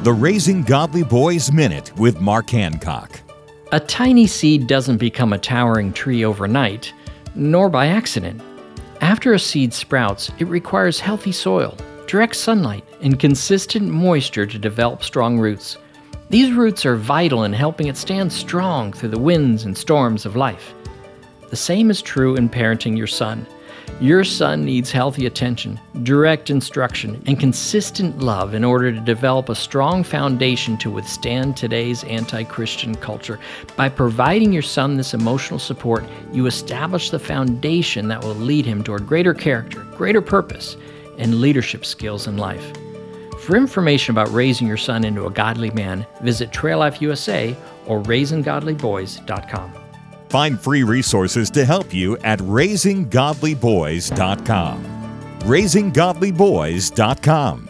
The Raising Godly Boys Minute with Mark Hancock. A tiny seed doesn't become a towering tree overnight, nor by accident. After a seed sprouts, it requires healthy soil, direct sunlight, and consistent moisture to develop strong roots. These roots are vital in helping it stand strong through the winds and storms of life. The same is true in parenting your son. Your son needs healthy attention, direct instruction, and consistent love in order to develop a strong foundation to withstand today's anti-Christian culture. By providing your son this emotional support, you establish the foundation that will lead him toward greater character, greater purpose, and leadership skills in life. For information about raising your son into a godly man, visit Trail Life USA or RaisingGodlyBoys.com. Find free resources to help you at RaisingGodlyBoys.com. RaisingGodlyBoys.com.